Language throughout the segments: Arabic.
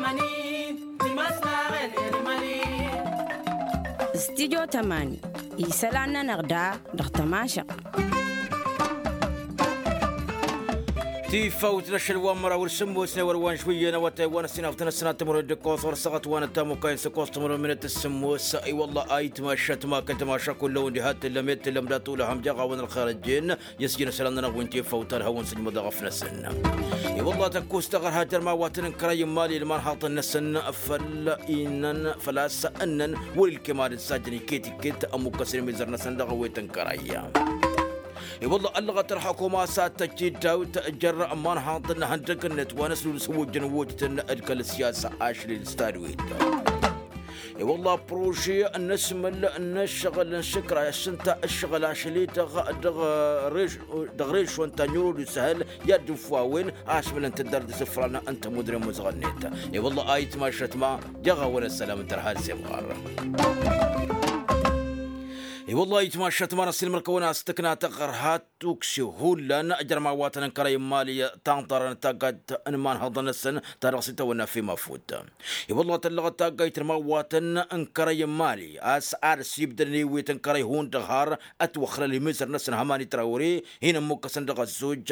استديو تماني يسالنا نغدا دغتماشق تي فوت نشل وامرا والسمو سنة وروان شوية نواتي وانا سنافتنا السنة تمر الدكوث ورسغت وانا تامو كاين سكوث تمر من السمو سأي والله ايت ما شت ما كنت ما شاكل لو اندهات اللميت اللمدات لهم جاغا وانا الخارجين يسجين سلامنا وانتي فوت الهون سنة مضغفنا السنة اي والله تكوس تغر هاجر ما واتن كرايم مالي المال حاطن السنة فلإنن فلا سأنن والكمال الساجني كيتي كيت أمو كسر مزرنا سندغ ويتن كرايم والله اللغة الحكومة ساتجد وتأجر أمان حاضرنا هندق النت ونسلو سوج جنوجتنا أدكال السياسة عاشر الستادويد والله بروشي النسمل النشغل الشكرة السنتا الشغل عشلي دغريش وانت نيورو سهل يدفوا وين عاشمل انت درد سفرانا انت مدري مزغنيتا والله آيت ما شتما جغا ولا السلام ترهال سيمغار والله يتماشى تمارا سلم الكونا استكنا تقرهات توكسي هولا أجر ما واتن كريم مالي تانطر تاقد انمان هضن السن ترغسيتا ونا في مفوت والله تلغة تاقيت ما واتن ان كريم مالي اسعار سيبدني ويتن كري هون دغار اتوخر لي مصر نسن هماني تراوري هنا مكسن دغ الزوج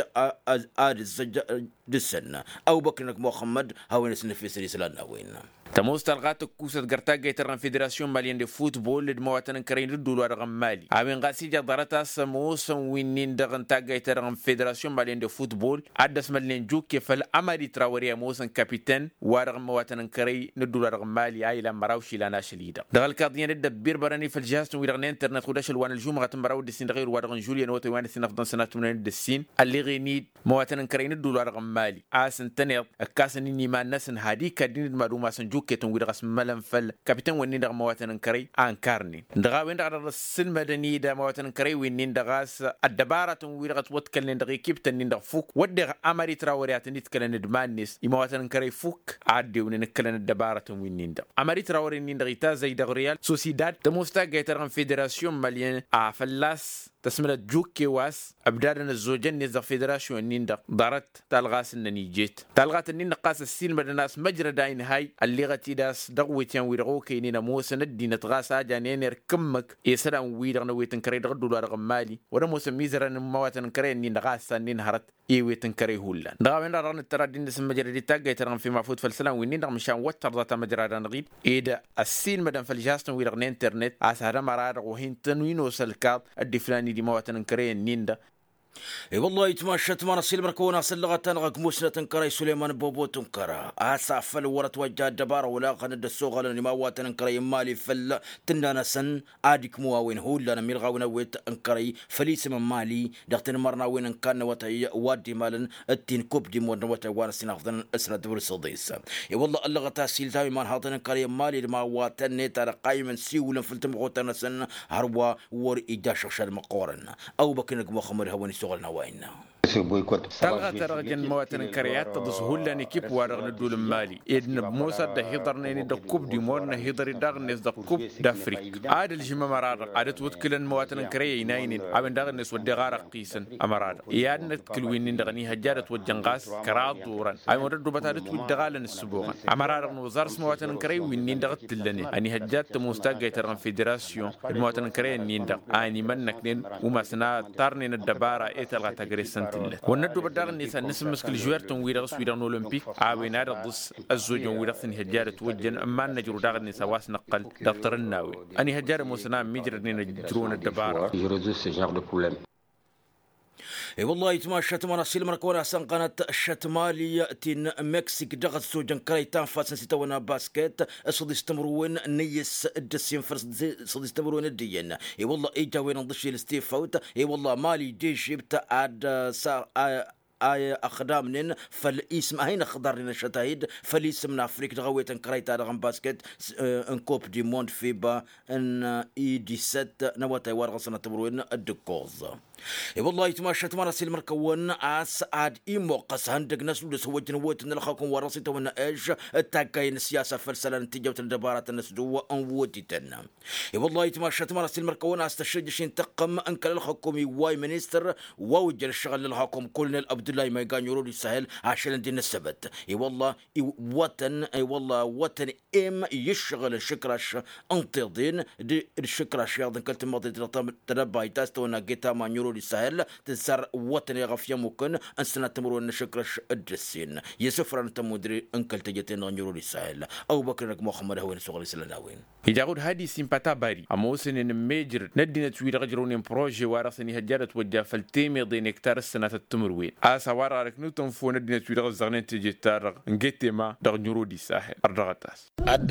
الزج دسن او بكرنك محمد هاوين سن في سلسلة وين تموز تلغات كوسة قرطاقة يترن فيدراسيون ماليين دي فوتبول لدمواتن كرين ردولو رغم مالي اوين غاسي جدارتا سموس وينين دغن تاقة يترن فيدراسيون ماليين دي فوتبول عدس مالين جو كيفال اماري تراوريا موسن كابيتن ورغم مواتن كري ندولو رغم مالي ايلا مراوشي لانا شليدا دغل كاضيان ردى بير براني في الجهاز ويرغن انترنت خداش الوان الجوم غاتن مراو دسين دغير ورغن جوليان واتوان السين افضل سنات من الدسين اللي غينيد مواتن كري ندولو رغم مالي اسن تنير اكاسن اني ما نسن هادي كادين المعلومة كيتون ويرغس ملم فل كابتن وين دغ مواتن كري انكارني دغا وين دغ السن مدني دا مواتن كري وين دغاس الدباره ويرغس وتكلن دغ كابتن دغ فوك ودغ امري تراوريات نتكلن دمانيس مواتن كري فوك عادي ونكلن الدباره وين دغ امري تراوري نين دغ تا زي دغ ريال سوسيداد تموستا جيترن فيدراسيون ماليين افلاس تسمى جوكي واس ابدارنا الزوجين نزغ فيدراسيون نيندا دارت تلغاس النيجيت تلغات النين قاس السين بدناس مجرى داين هاي اللي غتيداس دغويتين ويرغو كاينين موسى ندينا تغاسا جانين كمك يسران ويرغنا ويتن كري دغدو لارغ مالي ولا موسى ميزران مواتن كري نين غاسا نين هرت اي ويتن كري هولا دغاوين ران الترادين دس مجرى دي تاغ يترن في مفوت فالسلام وين دغ مشان وتر ذات مجرى رانغيد ايدا السين مدن فالجاستن ويرغن انترنت اسهر مراد وهين تنوينو سلكاب الدفلاني دي مواتن كرين نيندا اي والله يتماشى تمارا سيلبر كونا سلغة تنغق موسنة تنكري سليمان بوبو تنكرا اسافل ورت وجه الدبارة ولا قند السوغ لنا ما تنكري مالي فل تندانا سن اديك مواوين هو لنا ميلغاونا ويت انكري فليس من مالي دغتن مرنا وين كان وتي وادي مالن التين كوب دي مون وتا وانا سنافضن اسنا دبر الصديس اي والله اللغة تاسيل تاوي مان هاتن كري مالي ما واتن ترى قايمن سيولا فلتم غوتنا سن هروا ور ايداش المقارن او بكنك مخمر هوني سوغلنا ويننا تلغى ترغن مواتن كريات تدسهول لاني كيب وارغن الدول المالي إذن بموسى ده هيدر نيني ده كوب دي مورنا هيدر داغنس ده كوب دافريك عاد الجمع مرار عادت وتكلن مواتن كريا يناينين عبن داغنس ودي غارق قيسن أمرار يادن تكلوينين دغني هجارت ودجنغاس كراد دوران عي مرد بتادت ودغالن السبوغن أمرار نوزارس مواتن كريا وينين دغت تلني أني هجات تموستاق يترغن فيدراسيون المواتن كريا نين دغ آني منك نين وما سنا تارنين الدبارة إيتلغا تغريسن وندو بدار النساء نسم مسكل جويرتون ويرغس ويرغن أولمبيك عاوين هذا الضس الزوجون ويرغسن هجارة وجن أما نجرو داغ النساء واس نقل دكتور الناوي أني هجارة موسنا ميجرنين جرون الدبارة اي والله يتماشى تمارا سيلمر كونا سان قناة الشتمالي يأتي مكسيك دغت سوجن كريتان فاسن سيتونا باسكت صدي استمرون نيس الدسين فرس صدي استمرون الدين اي والله ايجا وين نضشي لستيف فوت اي والله مالي جيش يبتا عاد أخدامن فالاسم هين خضرنا الشتاهيد فالاسم من أفريقيا غويت كريتا رغم باسكت ان كوب دي موند فيبا ان اي دي ست نواتا وارغسنا تبروين الدكوز والله يتماشى تمارس المركون عاد إيمو قص هندق ناس ودس سوجن ووت نلخاكم وراسي تونا إيش التاكاين السياسة فلسلة نتيجة الدبارات الناس دوا أنوتي تنا والله يتماشى تمارس المركون استشجشين تقم أنك الحكومي واي منستر ووجر الشغل للحكوم كولنيل عبد الله ما يقان يرود يسهل عشان دين السبت والله والله وطن يشغل الشكراش انتظين دي الشكراش ياضن كلت ماضي تربى تاستونا جيتا ما يرود السهل تسر وطني غفيا ممكن أن سنة تمرون نشكرش الدرسين يسفر أنت مدري أنكل تجتين غنيرو السهل أو بكرك محمد هوين سوغل سلناوين يجاود هادي سيمباتا باري أموسن إن ميجر ندينا توير غجرون بروجي وارثني هجرت وجا فالتيمي ضين اكتار السنة التمروين سوار على كنوتهم فو ندينا توير غزغنين تجتار نجتما دغنيرو دي ساحل الرغتاس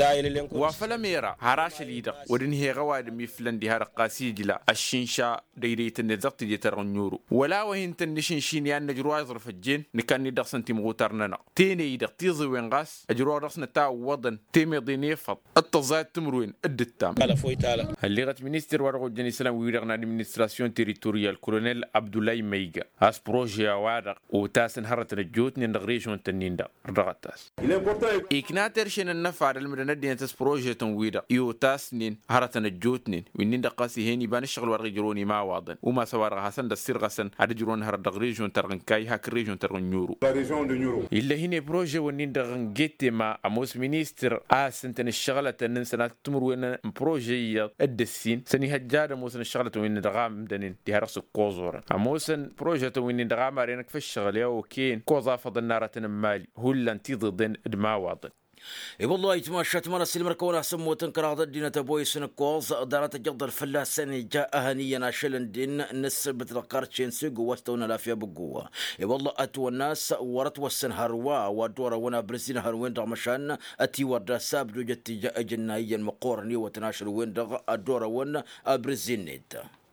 وفلا ميرا هراش ليدا ودن هي غواد ميفلن دي هرقاسي جلا الشينشا ديريت النزق تجتار غنيرو ولا وهن تنشين يعني نجروا يظرف الجين نكان ندق سنتيم غوتارنا تيني يدق تيزي وينغاس أجروا رسنا تا وضن تيمي ضيني فض التزايد تمروين الدتام على فويتالا اللي غت مينستر ورغو جاني سلام ويرغنا ادمنستراسيون تيريتوريال كولونيل عبد الله ميغا اس بروجي وارق وتاسن هرت الجوت نغريشون تنيندا رغتاس إكناتر شن النفع المدن دينتس بروجي تنويدا يوتاس نين هرت الجوت نين وينين قاسي هيني بان الشغل ورغجروني ما واضن وما سوار حسن دسير غسن ادجرون هرت الريجون ترغنكاي هاك ريجون ترغنيورو إلا هنا بروجي ونين دغنجيتي ما اموس مينستر سنتن الشغله تنسنا تمروين بروجي الدسين سني هجار موسن الشغله وين دغام دنين دي هرس كوزور اموسن بروجي وين دغام رينك في الشغله وكين كوزا فضل نارتن مالي هو انتي ضدن دما واضن والله يتماشى تمارس المركون أحسن وتنكر هذا الدين تبوي سنكوز دارت جدر فلاسن جاء هنيا ناشلن دين نسبة القرشين سوق وستونا لا فيها بقوة والله أتوا الناس ورت وسن هروا ودورا ونا برزين هروين دغمشان أتي وردا سابدو جت جاء جنايا مقورني وتناشر وين دغ الدورا ونا برزين نيت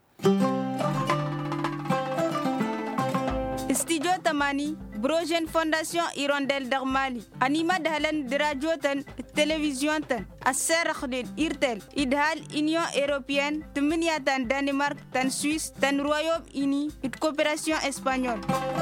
Studio Tamani, Brogen Fondation Hirondelle d'Armali, Anima Dahlan de Radio Tan, Télévision Tan, Asser Khdid Irtel, Idhal Union Européenne, Tminia Tan Danemark, Tan Suisse, Tan Royaume-Uni, et Coopération Espagnole.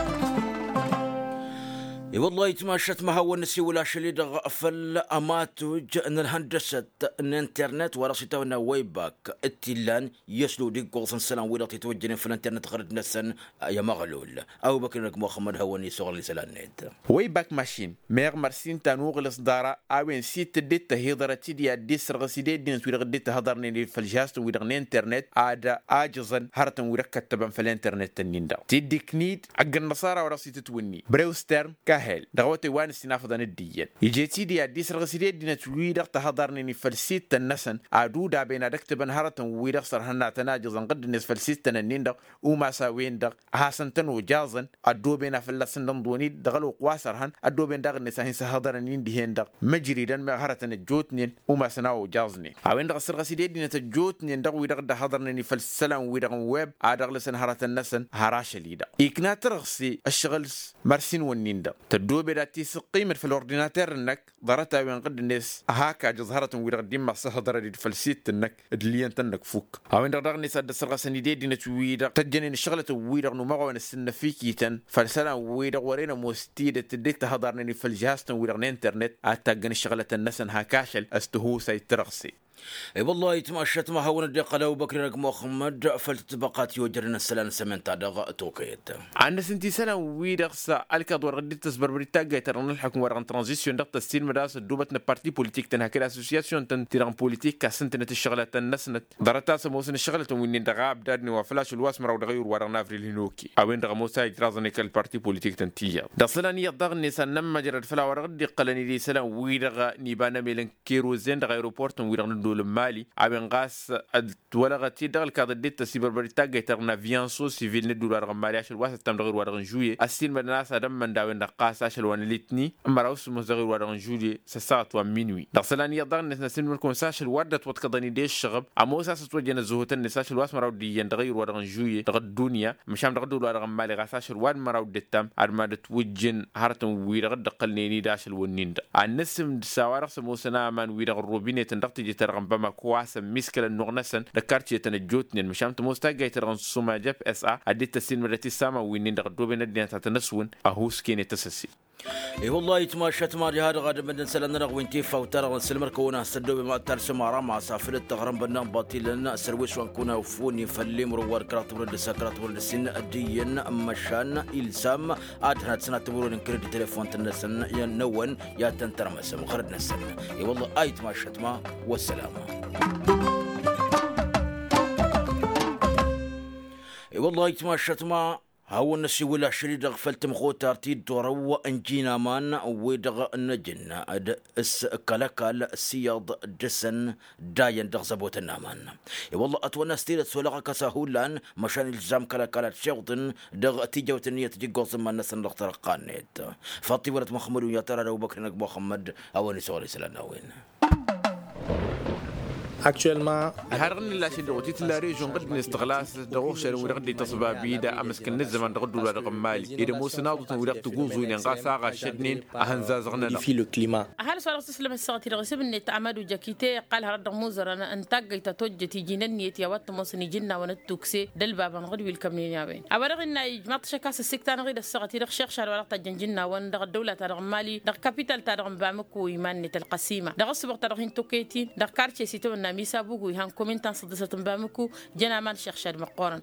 والله يتماشت ما هو نسي ولا شليد غفل أماتوج أن الهندسة الانترنت ورصيتونا ويباك التلان يسلو دي قوصن سلام ولا تتوجن في الانترنت خرج نسن يا مغلول أو بكرك محمد هوني صغر سلانيت ويباك ماشين مير مرسين تانوغ الصدارة أوين سيت ديت تهيدرة تدي أديس رغسيدي دين تويرغ ديت هدرني في الجهاز ويرغني انترنت عاد عاجزا هرتن ويركب تبع في الانترنت النيندا تدي كنيد عق النصارى ورصيت تويني بريوسترم هل دغوتي وان سنافضان الدين يجيتي دي اديس رغسيدي دينا تويدق تهضرني فلسيت النسن ادودا بين دكتبن هرتن ويدق صرحنا تناجزن قد نس فلسيت النيندق وما ساوين دق حسنتن وجازن ادو بين فلسن دوني دغلو قواسرهن ادو بين دغ نسهن سهضرني دي هندق مجريدن ما هرتن الجوتنين وما سناو جازني اوين دغ رغسيدي دينا تجوتنين دغ ويدق دهضرني فلسلان ويدق ويب ادغ لسن هرتن نسن هراشليدا يكنا ترغسي الشغل مرسين ونيندا تدوب داتي سقيمة في الأورديناتير إنك ضرتها وين قد الناس هاكا جزهرة ويرقدم مع صهدر دي فلسيت إنك دليان تنك فوق هاوين دغني سد سرقة سندي دي نتويدا تجنين الشغلة ويرق نمغوا نسن فيكي تن فلسنا ويرق ورينا مستيدة تديك تهضرني في الجهاز ويرق الإنترنت أتجن الشغلة الناس هاكاشل استهو سيترغسي والله يتماشت ما هو ندي قلو بكرك محمد فلتبقات يوجرنا السلام سمنت دغ توقيت عند سنتي سنه ويدرس الكاد ورغدي تسبر بريتاغا ترن الحكم ورغن ترانزيسيون دغ تستيل مداس دوبتنا بارتي بوليتيك تن هكذا اسوسياسيون تن تيران بوليتيك كسنتنا الشغله النسنت درتا سموسن الشغله وين دغ بدادني وفلاش الواس مرو دغير ورغنا افريل هنوكي اوين دغ موسى يترازنيك البارتي بوليتيك تن تيا دصلاني دغ نسان لما جرد فلا ورغدي قلني دي سلام ويدغ نيبانا ميلن كيروزين دغ ايروبورت ويرغن المالي أبين غاس ولغتي دغل كادديت تسيبر بريتاغا ترنا فيانسو سيفيل ندور رغمالي عشان واسط تم دغير ورغن جوي السين الناس ادم من داوين نقاس عشان وان ليتني اما راوس مزغير ورغن جوي ساعات ومنوي دغسلاني يضن نسن مركون ساش الورده وتقدني دي الشغب امو ساس توجن زهوت النساش الواس مراو دي يندغير ورغن جوي دغ الدنيا مشام دغ دول رغمالي غاساش الواد مراو دتام ارماد توجن هرتن ويرغ دقلني داش الونين النسم سوارق سموسنا من ويرغ الروبينه تندقتي ترغ رغم بما كواسا مشكلة نغنسن دكارتي تنجوتني مشام تموستا جاي ترغن سوما جاب عديت تسين مرتي ساما وينين دغدو بين الدنيا تتنسون أهوس كيني تسسي اي والله يتماشت ما هذا غادي بدنا نسال نرغ وين فوتر نسلم ركونا سدو بما ترسم رام سافر التغرم بنا باطل لنا سرويش ونكون وفوني فليم روار كرات ولد سكرات ولد السن اديا مشان الزام ادها سنه تبرون كريدت تليفون تنسن ينون يا تنترمس مخرجنا السنه اي والله ايت ماشت ما والسلام اي والله يتماشت ما هاو النسي ولا شريد غفلت مخوت ارتيد دورو انجينا مان ويدغ النجن اس كلاكال السياض جسن داين دغ زبوت النامان والله اتوانا ستيلت سولغا كساهولان مشان الزام كلاكالات شغطن دغ تيجوت النية تجي قوصم من نسن لغتر قانيت فاطي ولد محمد ويا ترى لو بكر نك محمد او نسوي سلانا وين actuellement هرغن لا شي دوتي تلا ريجون قد نستغلاس دغوخ شر ورغدي تصبا بيدا امسكن الزمان دغدو ولا رقم مالي اذا مو سناضو ورغت غوزو ان قاسا شدنين اهنزازغنا في لو كليما هل سؤال تسلم الساعتي رغسب ان تعمد جاكيتي قال هرد موزر انا انتاج تتوجتي جننيت يا وات موسني جنا ونتوكسي دل بابا غدو الكمنين يا وين ابرغ ان جماعه شكاس السكتان غير الساعتي رغ شيخ شار ولا تجنجنا وان دغ الدوله ترغ مالي دغ كابيتال ترغ بامكو ايمان القسيمه دغ سبق ترغ توكيتي دغ كارتشي سيتو ناميسا بوغو كومنتان صدسة بامكو جنا مان شيخ شاد مقارن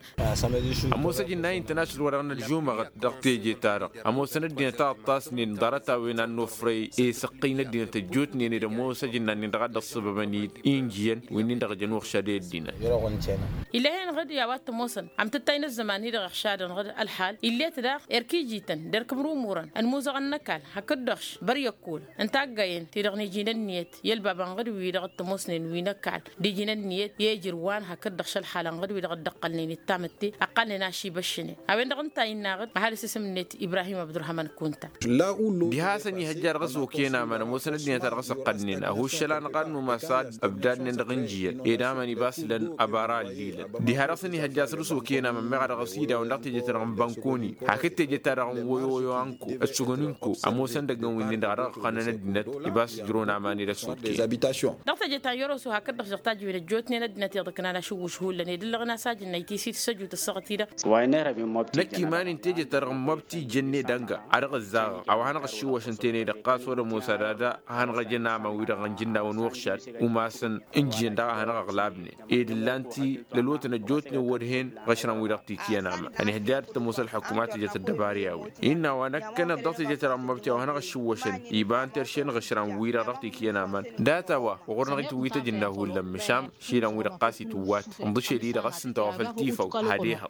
اموسا جنا انترناشونال ورغنا الجومه دغتي جي تارق اموسا ندين تا طاسنين دارتا وين نوفري اي سقينا دين تجوتني ني موسا جنا ندغد الصببني انجين وين ندغ جنوخ شاد الدين الى هين غد يا وات موسن عم تتاين الزمان هي دغ شاد غد الحال اللي تدا اركي جيتن دركم رومورن الموزا غنكال هكدخش بريقول انت جاين تدغني جيننيت يلبا بانغد وي دغ تموسنين وينكال دي جيننيت يجر وان هكدخش الحال غد وي دغ دقلني التامتي اقلنا شي بشني اوين دغ انت يناغد هل سمنت ابراهيم عبد الرحمن كنت لا اقول دي هاسني هجار غزو كينا من موسن الدين ترغس قدنين هو الشلان قانو مساد ابدان ندغنجيه ادامني باسلن ابارا الليل دي هرسني هجاس رسو كينا من مغد غسيدا وندقتي جترم بانكوني هكتي جترم ويو انكو اسغوننكو اموسن دغن وين دغ قنن الدنت يباس جرونا ماني رسوتي دغت جتا يورسو هكدخ جقتاج وين جوتني ندنت يدكنا لا شو شهول لني دلغنا ساجن نيتي سيت سجوت السقتيدا وينير بموبتي نكي مان تيجي ترغم مبتي جني دنگا ارغ الزاغ او هنغ شو وشنتيني دقاس ولا موسى دادا هنغ جنا ما ويرغن جنا ونوخشات وماسن انجين دا هنغ غلابني ايدلانتي للوتن جوتني ورهين غشران ويرقتي كينام يعني هدارت موسى الحكومات جت الدبارياوي ان وانا كان ضغط جت مبتي وهنغ شو وشن يبان ترشين غشران ويرقتي كينام داتوا وغرنغ تويت جنا هو لم شام شيران ويرقاسي توات مضشي دي غسن توفلتيفو هديها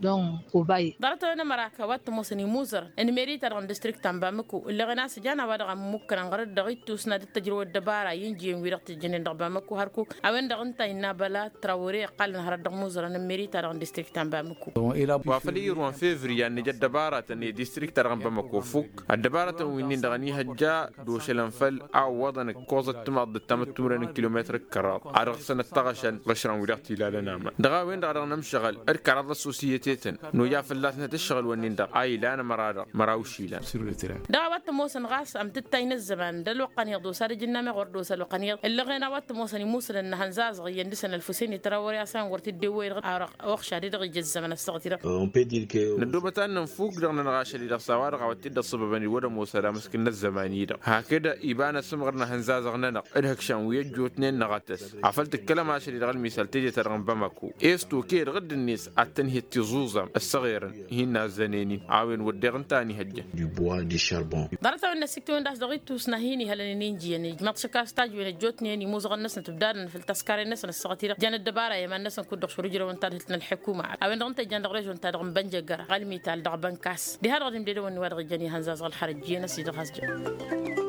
ضرت انا مراكا وات موسني موزر ان ميريت ران ديستريكت تنبامكو اللي غنا سجانا وادغ ممكن غرد دغيتو سنا التجربه الدبارة ينجي ويرقت جنين دغبامكو هركو اوين دغنتا ان بلا تراوري قال هرد موزر ان ميريت ران ديستريكت تنبامكو وفلي روان فيفري ان جد دبارة ان ديستريكت تنبامكو فوق الدبارة وين دغني هجا دوشلن فل او وضن كوزه تمض تمتورن كيلومتر كرات عرق سنه طغشن غشران ويرقتي لا نام دغا وين دغ نمشغل اركع السوسيتيتن نو يا فلاتنا تشتغل ونين دغ اي لا انا مراوشي لا دا وات موسن غاس ام تتاين الزمان دل وقن يضو سار جنا ما غردو سل وقن اللي غينا وات موسن موسل ان هنزاز غين دسن الفسين تراوري اسان ورت الدوي عرق وخشا دي دغ الزمن استغتيره ندوبتان نفوق دغنا نغاشلي دغ سوارق وتد الصببني ودا موسى مسكن الزماني ده هكذا يبان سمغرنا هنزاز غننا ادهكشان ويجوتنين نغتس عفلت الكلام عشان دغ المثال تيجي ترغم بمكو استو كير غد الناس التنهي التزوزم الصغير هنا زنيني عاون ودغن تاني هجه ضرتوا ان سكتون داس دغيتو سناهيني هلا نينجي يعني ما تشكا ستاج وين جوتني يعني موزغ الناس تبدان في التسكاري الناس الصغيره جان الدباره يا الناس كدخ شرجره وانت الحكومه او ان انت جان دغريج وانت دغم بنجقر غالمي تال دغ بنكاس دي هذا غادي نديرو ونورغ جاني هنزاز الحرجيه ناس يدغ